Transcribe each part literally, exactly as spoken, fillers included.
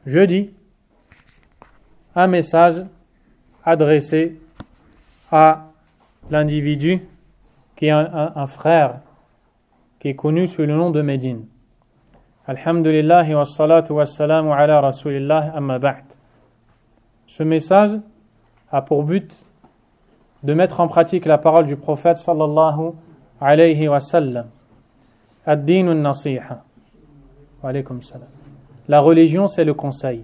jeudi un message adressé à l'individu qui est un, un, un frère qui est connu sous le nom de Médine. Alhamdulillah wa salatu wa salamu ala rasulillah amma ba'd. Ce message a pour but de mettre en pratique la parole du prophète sallallahu alayhi wa sallam. Ad-din an-nasiha. Wa alaykum salam. La religion, c'est le conseil.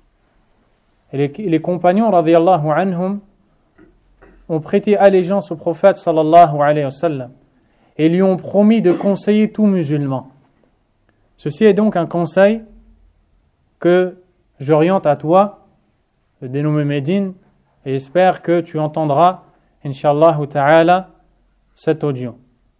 Et les, les compagnons radiyallahu anhum ont prêté allégeance au prophète sallallahu alayhi wa sallam et lui ont promis de conseiller tout musulman. Ceci est donc un conseil que j'oriente à toi, le dénommé Médine, et j'espère que tu entendras, Inch'Allah ta'ala, cet audio.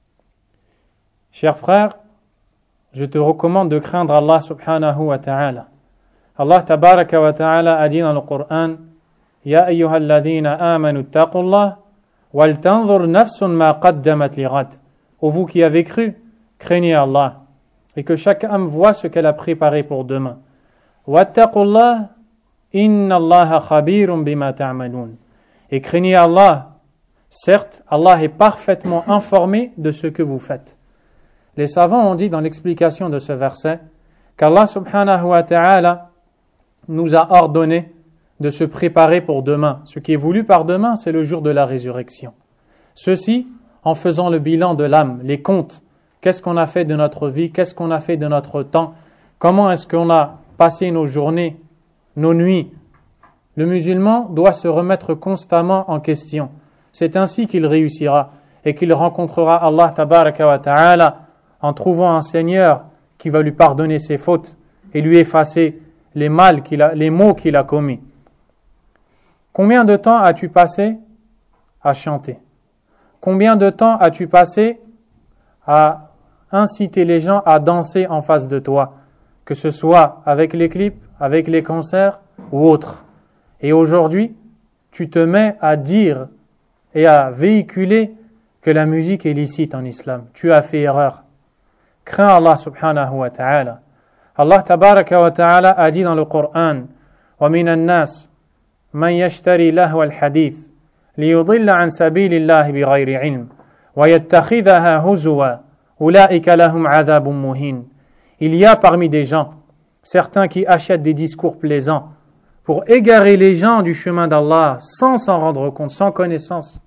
Chers frères, je te recommande de craindre Allah subhanahu wa ta'ala. Allah tabaraka wa ta'ala a dit dans le Coran, Ya ayyuhalladhina amanu taqullah, wal tanzur nafsun ma qaddamat lighad. Ô vous qui avez cru, craignez Allah, et que chaque âme voit ce qu'elle a préparé pour demain. Wattaqullah, inna Allaha khabirun bima ta'malun. Et craignez Allah. Certes, Allah est parfaitement informé de ce que vous faites. Les savants ont dit dans l'explication de ce verset qu'Allah subhanahu wa ta'ala nous a ordonné de se préparer pour demain. Ce qui est voulu par demain, c'est le jour de la résurrection. Ceci en faisant le bilan de l'âme, les comptes. Qu'est-ce qu'on a fait de notre vie? Qu'est-ce qu'on a fait de notre temps? Comment est-ce qu'on a passé nos journées, nos nuits? Le musulman doit se remettre constamment en question. C'est ainsi qu'il réussira et qu'il rencontrera Allah tabaraka wa ta'ala en trouvant un Seigneur qui va lui pardonner ses fautes et lui effacer les mal qu'il a, les maux qu'il a commis. Combien de temps as-tu passé à chanter? Combien de temps as-tu passé à inciter les gens à danser en face de toi, que ce soit avec les clips, avec les concerts ou autres? Et aujourd'hui, tu te mets à dire et à véhiculer que la musique est licite en islam. Tu as fait erreur. Crains Allah subhanahu wa ta'ala. Allah tabaraka wa ta'ala a dit dans le Coran, وَمِنَ النَّاسِ مَنْ يَشْتَرِي لَهْوَ الْحَدِيثِ لِيُضِلَّ عَنْ سَبِيلِ اللَّهِ بِغَيْرِ عِلْمٍ وَيَتَّخِذَهَا هُزُوًا أُولَئِكَ لَهُمْ عَذَابٌ مُهِينٌ. Il y a parmi des gens certains qui achètent des discours plaisants pour égarer les gens du chemin d'Allah sans s'en rendre compte, sans connaissance,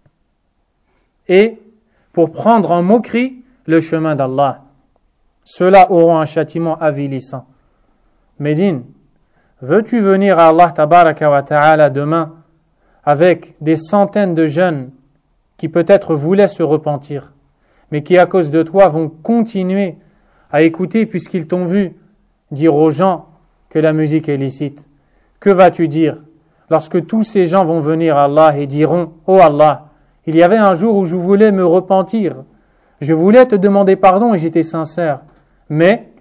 et pour prendre en moquerie le chemin d'Allah. Ceux-là auront un châtiment avilissant. Médine, veux-tu venir à Allah tabaraka wa ta'ala demain avec des centaines de jeunes qui peut-être voulaient se repentir, mais qui à cause de toi vont continuer à écouter puisqu'ils t'ont vu dire aux gens que la musique est licite? Que vas-tu dire lorsque tous ces gens vont venir à Allah et diront, oh Allah, il y avait un jour où je voulais me repentir, je voulais te demander pardon et j'étais sincère, mais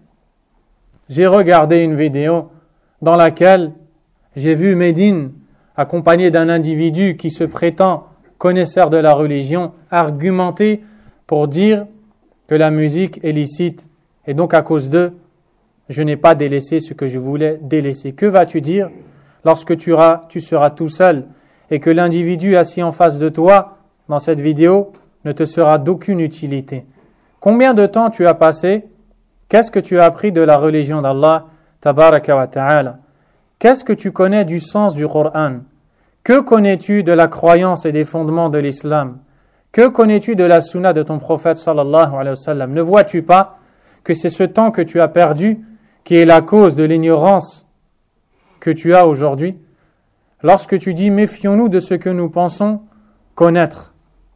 j'ai regardé une vidéo dans laquelle j'ai vu Médine accompagné d'un individu qui se prétend connaisseur de la religion argumenter pour dire que la musique est licite et donc à cause d'eux je n'ai pas délaissé ce que je voulais délaisser. Que vas-tu dire lorsque tu, auras, tu seras tout seul et que l'individu assis en face de toi dans cette vidéo ne te sera d'aucune utilité? Combien de temps tu as passé? Qu'est-ce que tu as appris de la religion d'Allah tabaraka wa ta'ala? Qu'est-ce que tu connais du sens du Coran? Que connais-tu de la croyance et des fondements de l'islam? Que connais-tu de la sunna de ton prophète sallallahu alayhi wa sallam? Ne vois-tu pas que c'est ce temps que tu as perdu qui est la cause de l'ignorance que tu as aujourd'hui? Lorsque tu dis méfions-nous de ce que nous pensons connaître,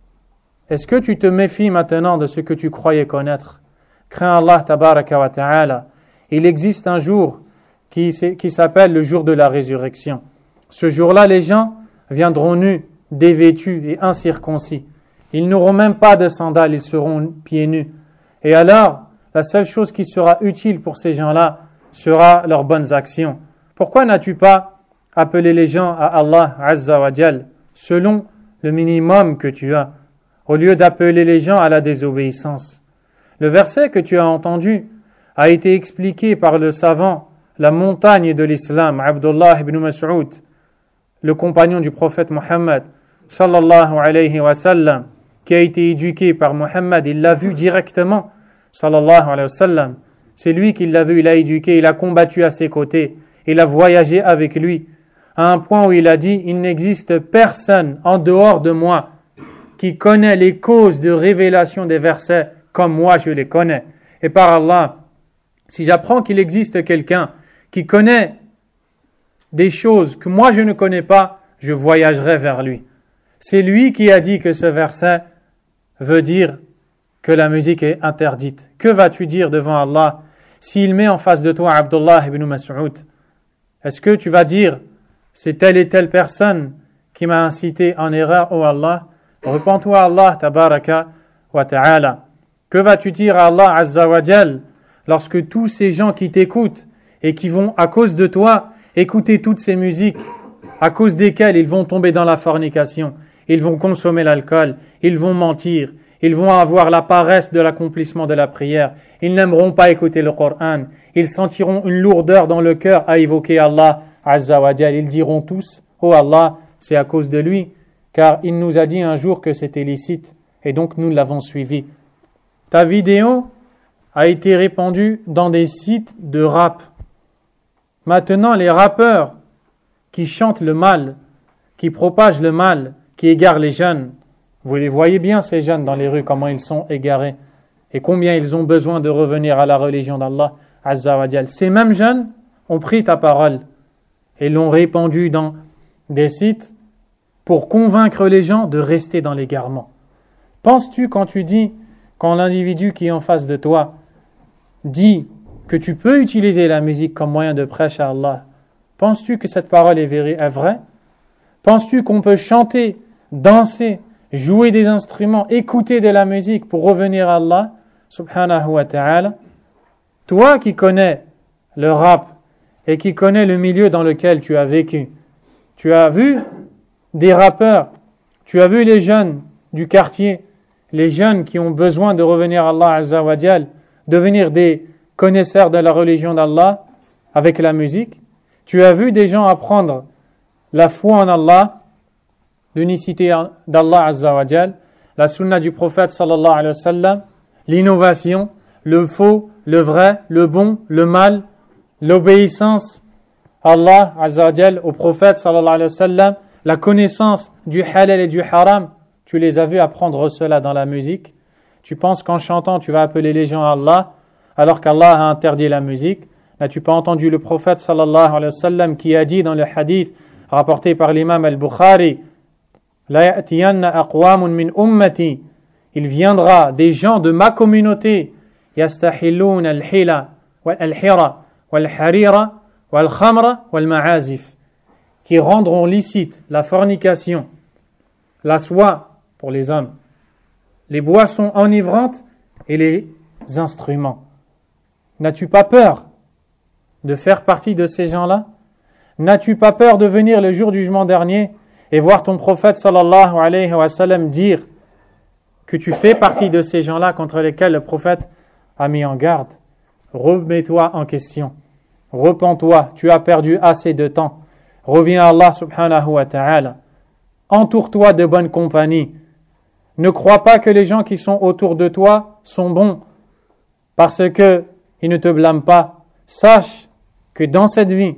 est-ce que tu te méfies maintenant de ce que tu croyais connaître? Crains Allah tabaraka wa ta'ala. Il existe un jour qui, qui s'appelle le jour de la résurrection. Ce jour-là, les gens viendront nus, dévêtus et incirconcis. Ils n'auront même pas de sandales, ils seront pieds nus. Et alors, la seule chose qui sera utile pour ces gens-là sera leurs bonnes actions. Pourquoi n'as-tu pas appelé les gens à Allah Azza wa Jal selon le minimum que tu as, au lieu d'appeler les gens à la désobéissance? Le verset que tu as entendu a été expliqué par le savant la montagne de l'islam, Abdullah ibn Mas'ud, le compagnon du prophète Mohammed, sallallahu alayhi wa sallam, qui a été éduqué par Mohammed, il l'a vu directement, sallallahu alayhi wa sallam. C'est lui qui l'a vu, il l'a éduqué, il a combattu à ses côtés, il a voyagé avec lui, à un point où il a dit, il n'existe personne en dehors de moi qui connaît les causes de révélation des versets comme moi je les connais. Et par Allah, si j'apprends qu'il existe quelqu'un qui connaît des choses que moi je ne connais pas, je voyagerai vers lui. C'est lui qui a dit que ce verset veut dire que la musique est interdite. Que vas-tu dire devant Allah s'il met en face de toi Abdullah ibn Mas'ud? Est-ce que tu vas dire c'est telle et telle personne qui m'a incité en erreur, oh Allah? Repends-toi à Allah, tabaraka wa ta'ala. Que vas-tu dire à Allah azza wa jal lorsque tous ces gens qui t'écoutent et qui vont à cause de toi écouter toutes ces musiques à cause desquelles ils vont tomber dans la fornication, ils vont consommer l'alcool, ils vont mentir, ils vont avoir la paresse de l'accomplissement de la prière, ils n'aimeront pas écouter le Coran, ils sentiront une lourdeur dans le cœur à évoquer Allah azza wa jal. Ils diront tous, oh Allah, c'est à cause de lui, car il nous a dit un jour que c'était licite, et donc nous l'avons suivi. Ta vidéo a été répandue dans des sites de rap. Maintenant, les rappeurs qui chantent le mal, qui propagent le mal, qui égarent les jeunes, vous les voyez bien ces jeunes dans les rues, comment ils sont égarés, et combien ils ont besoin de revenir à la religion d'Allah azza wa jal. Ces mêmes jeunes ont pris ta parole et l'ont répandue dans des sites pour convaincre les gens de rester dans l'égarement. Penses-tu quand tu dis, quand l'individu qui est en face de toi dit que tu peux utiliser la musique comme moyen de prêche à Allah, penses-tu que cette parole est vraie? Penses-tu qu'on peut chanter, danser, jouer des instruments, écouter de la musique pour revenir à Allah subhanahu wa ta'ala? Toi qui connais le rap et qui connais le milieu dans lequel tu as vécu, tu as vu des rappeurs, tu as vu les jeunes du quartier, les jeunes qui ont besoin de revenir à Allah azza wa jal, devenir des connaisseurs de la religion d'Allah avec la musique. Tu as vu des gens apprendre la foi en Allah, l'unicité d'Allah azza wa jal, la sunna du prophète sallallahu alayhi wa sallam, l'innovation, le faux, le vrai, le bon, le mal, l'obéissance à Allah azza wa jal, au prophète sallallahu alayhi wa sallam, la connaissance du halal et du haram. Tu les as vus apprendre cela dans la musique. Tu penses qu'en chantant tu vas appeler les gens à Allah alors qu'Allah a interdit la musique? N'as-tu pas entendu le prophète sallallahu alayhi wa sallam qui a dit dans le hadith rapporté par l'imam al-Bukhari, la ya'tiyanna aqwamun min ummati, il viendra des gens de ma communauté, yastahilluna al-hila wal-hira wal-harira wal-khamra wal-ma'azif, qui rendront licite la fornication, la soie pour les hommes, les boissons enivrantes et les instruments. N'as-tu pas peur de faire partie de ces gens-là? N'as-tu pas peur de venir le jour du jugement dernier et voir ton prophète sallallahu alayhi wa sallam dire que tu fais partie de ces gens-là contre lesquels le prophète a mis en garde? Remets-toi en question. Repens-toi, tu as perdu assez de temps. Reviens à Allah subhanahu wa ta'ala. Entoure-toi de bonne compagnie. Ne crois pas que les gens qui sont autour de toi sont bons parce que ils ne te blâment pas. Sache que dans cette vie,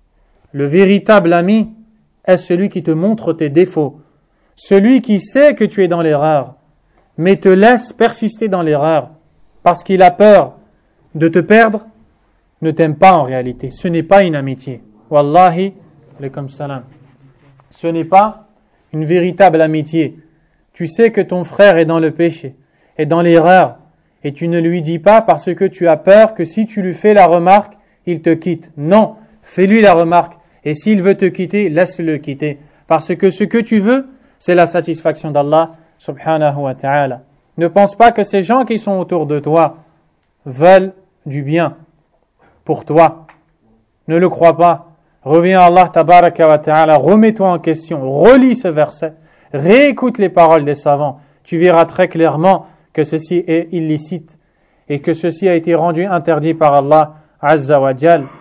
le véritable ami est celui qui te montre tes défauts, celui qui sait que tu es dans l'erreur, mais te laisse persister dans l'erreur parce qu'il a peur de te perdre, ne t'aime pas en réalité. Ce n'est pas une amitié. Wallahi, alaykum salam. Ce n'est pas une véritable amitié. Tu sais que ton frère est dans le péché, est dans l'erreur, et tu ne lui dis pas parce que tu as peur que si tu lui fais la remarque, il te quitte. Non, fais-lui la remarque, et s'il veut te quitter, laisse-le quitter. Parce que ce que tu veux, c'est la satisfaction d'Allah subhanahu wa ta'ala. Ne pense pas que ces gens qui sont autour de toi veulent du bien pour toi. Ne le crois pas. Reviens à Allah tabaraka wa ta'ala, remets-toi en question, relis ce verset, réécoute les paroles des savants. Tu verras très clairement que ceci est illicite et que ceci a été rendu interdit par Allah azza wa jal.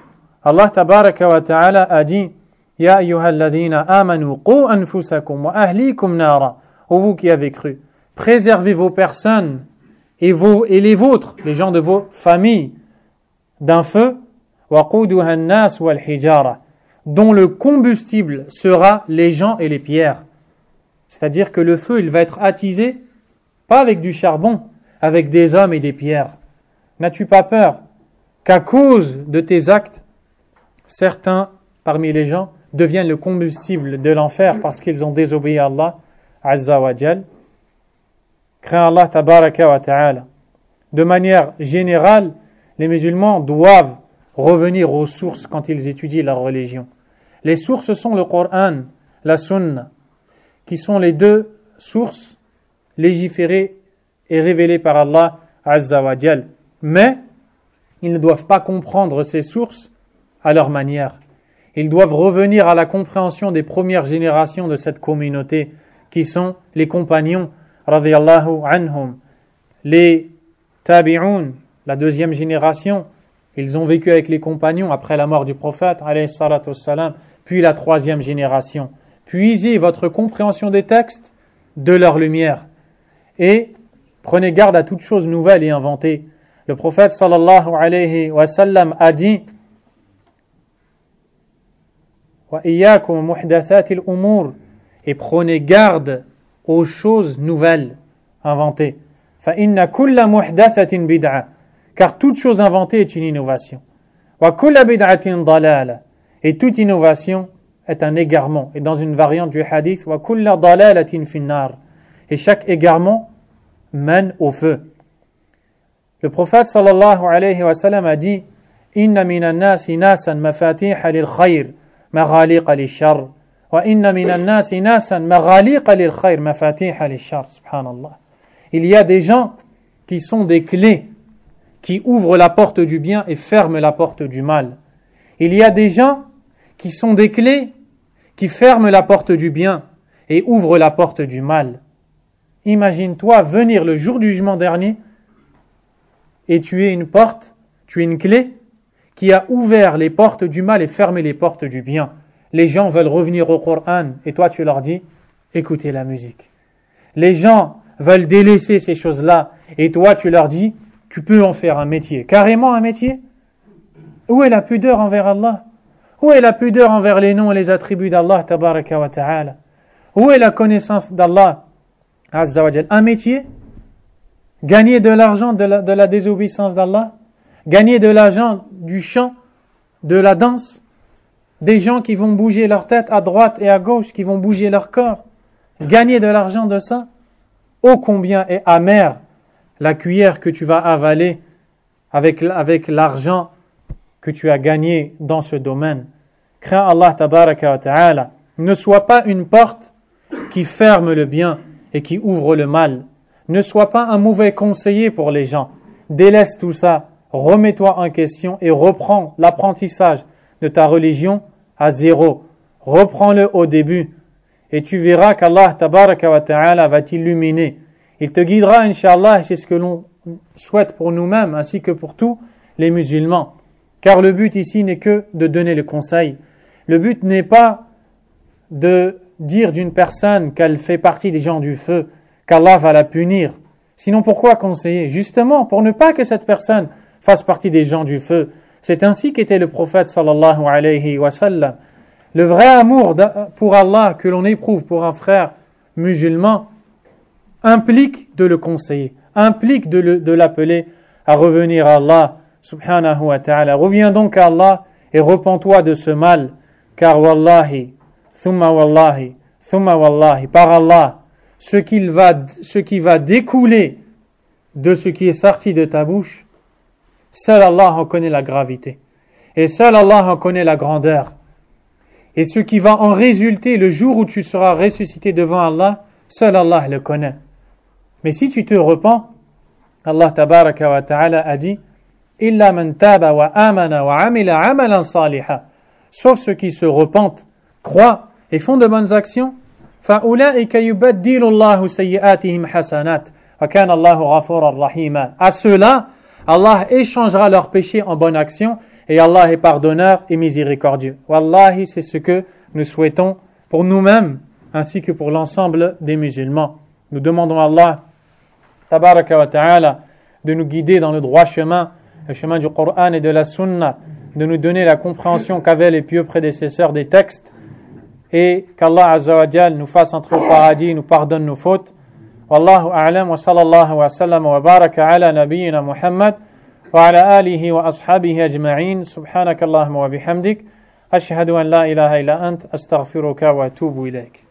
Allah tabaraka wa ta'ala a dit Ya ayyuhalladhina amanu qu anfusakum wa ahlikum nara. Ô vous qui avez cru, préservez vos personnes et, vos, et les vôtres, les gens de vos familles, d'un feu waquduha an-nas wal hijara, dont le combustible sera les gens et les pierres. C'est-à-dire que le feu, il va être attisé, pas avec du charbon, avec des hommes et des pierres. N'as-tu pas peur qu'à cause de tes actes, certains parmi les gens deviennent le combustible de l'enfer parce qu'ils ont désobéi à Allah Azza wa Jal? Crains Allah tabaraka wa ta'ala. De manière générale, les musulmans doivent revenir aux sources quand ils étudient la religion. Les sources sont le Coran, la Sunna, qui sont les deux sources légiférées et révélées par Allah Azza wa Jal. Mais ils ne doivent pas comprendre ces sources à leur manière. Ils doivent revenir à la compréhension des premières générations de cette communauté, qui sont les compagnons, radiyallahu anhum, les tabi'un, la deuxième génération. Ils ont vécu avec les compagnons après la mort du prophète, alayhi salatu wassalam, puis la troisième génération. Puisez votre compréhension des textes de leur lumière et prenez garde à toute chose nouvelle et inventée. Le prophète sallallahu alayhi wa sallam a dit wa iyyakum muhdathatil umur, et prenez garde aux choses nouvelles inventées. Fa inna kulla muhdathatin bid'a, car toute chose inventée est une innovation. Wa kulla bid'atin dalala, et toute innovation est un égarement. Et dans une variante du hadith, wa kulla dalalatin finnar, et chaque égarement mène au feu. Le prophète sallallahu alayhi wa sallam a dit inna minan nasi nasan mafatiha lil khayr maghaliqa lil shar, wa inna minan nasi nasan maghaliqa lil khayr mafatiha lil shar. Subhanallah. Il y a des gens qui sont des clés qui ouvrent la porte du bien et ferment la porte du mal. Il y a des gens qui sont des clés qui ferment la porte du bien et ouvrent la porte du mal. Imagine-toi venir le jour du jugement dernier et tu es une porte, tu es une clé qui a ouvert les portes du mal et fermé les portes du bien. Les gens veulent revenir au Coran et toi tu leur dis écoutez la musique. Les gens veulent délaisser ces choses-là et toi tu leur dis tu peux en faire un métier. Carrément un métier? Où est la pudeur envers Allah? Où est la pudeur envers les noms et les attributs d'Allah tabaraka wa ta'ala? Où est la connaissance d'Allah Azza wa Jal? Un métier? Gagner de l'argent de la, de la désobéissance d'Allah? Gagner de l'argent du chant, de la danse? Des gens qui vont bouger leur tête à droite et à gauche, qui vont bouger leur corps? Gagner de l'argent de ça? Ô combien est amère la cuillère que tu vas avaler avec, avec l'argent que tu as gagné dans ce domaine. Crains Allah tabaraka wa ta'ala. Ne sois pas une porte qui ferme le bien et qui ouvre le mal. Ne sois pas un mauvais conseiller pour les gens. Délaisse tout ça, remets-toi en question et reprends l'apprentissage de ta religion à zéro. Reprends-le au début et tu verras qu'Allah tabaraka wa ta'ala va t'illuminer. Il te guidera, Inch'Allah, et c'est ce que l'on souhaite pour nous-mêmes ainsi que pour tous les musulmans. Car le but ici n'est que de donner le conseil. Le but n'est pas de dire d'une personne qu'elle fait partie des gens du feu, qu'Allah va la punir. Sinon, pourquoi conseiller? Justement, pour ne pas que cette personne fasse partie des gens du feu. C'est ainsi qu'était le prophète sallallahu alayhi wa sallam. Le vrai amour pour Allah que l'on éprouve pour un frère musulman implique de le conseiller, implique de, le, de l'appeler à revenir à Allah subhanahu wa ta'ala. Reviens donc à Allah et repens-toi de ce mal, car wallahi, thumma wallahi, thumma wallahi, par Allah, ce, qu'il va, ce qui va découler de ce qui est sorti de ta bouche, seul Allah en connaît la gravité. Et seul Allah en connaît la grandeur. Et ce qui va en résulter le jour où tu seras ressuscité devant Allah, seul Allah le connaît. Mais si tu te repens, Allah tabaraka wa ta'ala a dit Illa man taba wa amana wa amila amalan saliha, sauf ceux qui se repentent, croient et font de bonnes actions. فَأُولَٰئِكَ يُبَدِّلُ اللَّهُ سَيِّئَاتِهِمْ حَسَنَاتٍ وَكَانَ اللَّهُ غَفُورًا رَحِيمًا. À ceux-là, Allah échangera leurs péchés en bonnes actions et Allah est pardonneur et miséricordieux. Wallahi, c'est ce que nous souhaitons pour nous-mêmes ainsi que pour l'ensemble des musulmans. Nous demandons à Allah, tabaraka wa ta'ala, de nous guider dans le droit chemin, le chemin du Coran et de la Sunna, de nous donner la compréhension qu'avaient les pieux prédécesseurs des textes, et qu'Allah Azza wa Jal nous fasse entrer au paradis et nous pardonne nos fautes. Wallahu a'lam wa sallallahu wa sallam wa baraka ala nabiyyina Muhammad wa ala alihi wa ashabihi ajma'in. Subhanakallahumma wa bihamdik. Ashhadu an la ilaha illa ant. Astaghfiruka wa atubu ilayk.